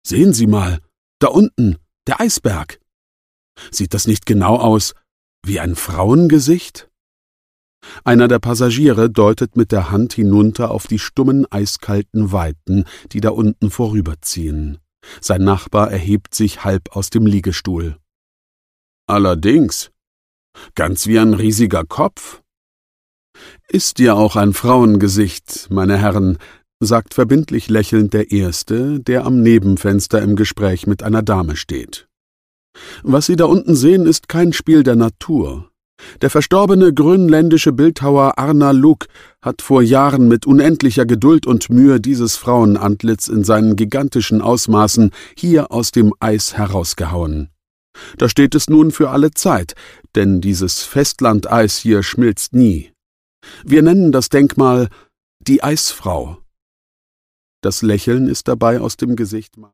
Sehen Sie mal, da unten, der Eisberg. Sieht das nicht genau aus wie ein Frauengesicht?« Einer der Passagiere deutet mit der Hand hinunter auf die stummen, eiskalten Weiten, die da unten vorüberziehen. Sein Nachbar erhebt sich halb aus dem Liegestuhl. »Allerdings, ganz wie ein riesiger Kopf.« »Ist ja auch ein Frauengesicht, meine Herren«, sagt verbindlich lächelnd der Erste, der am Nebenfenster im Gespräch mit einer Dame steht. »Was Sie da unten sehen, ist kein Spiel der Natur. Der verstorbene grönländische Bildhauer Arnar Luk hat vor Jahren mit unendlicher Geduld und Mühe dieses Frauenantlitz in seinen gigantischen Ausmaßen hier aus dem Eis herausgehauen. Da steht es nun für alle Zeit, denn dieses Festlandeis hier schmilzt nie. Wir nennen das Denkmal die Eisfrau.« Das Lächeln ist dabei aus dem Gesicht